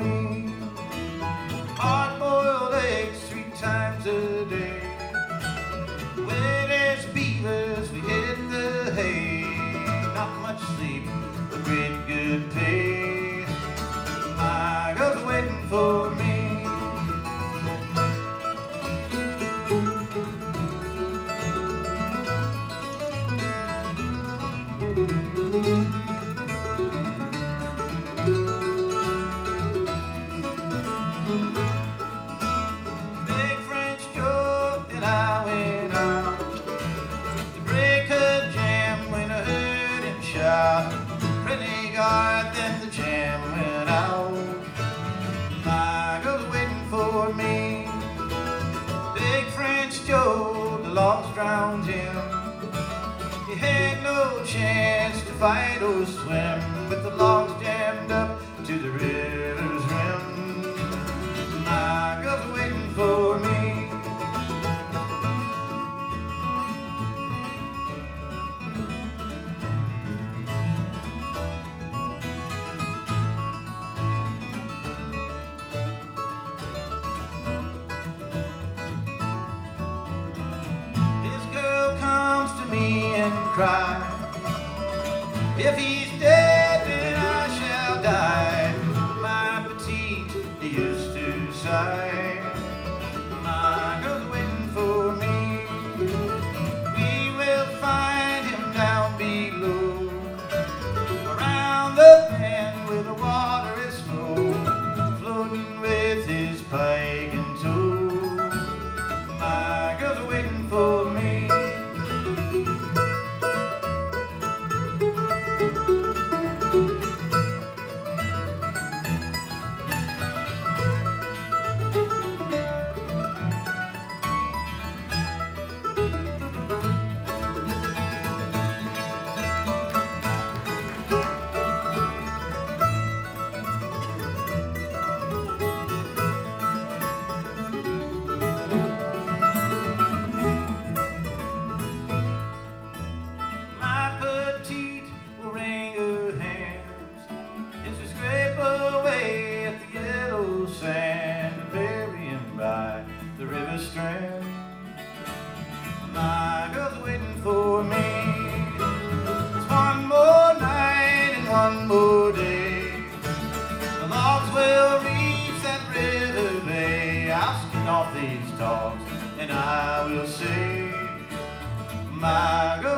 me. Hard-boiled eggs 3 times a day. When as beavers we hit the hay. Not much sleep, but great good pay. My girl's waiting for me. Big French Joe and I went out to break a jam when I heard him shout. Renegade, then the jam went out. My girl's waiting for me. Big French Joe, the logs drowned him. He had no chance to fight or swim, with the logs jammed up to the river's rim. My girl's waiting for me. This girl comes to me and cries, if he's dead, then I shall die. My petite, he used to sigh. My girl's waiting for me. We will find him down below, around the bend where the water is slow, floating with his pike in tow. My girl's waiting for me. My petite will wring her hands as we scrape away at the yellow sand and bury him by the river strand. My girl's waiting for me. It's one more night and one more day. The logs will reach that river bay. I'll skin off these dogs and I will say, my girl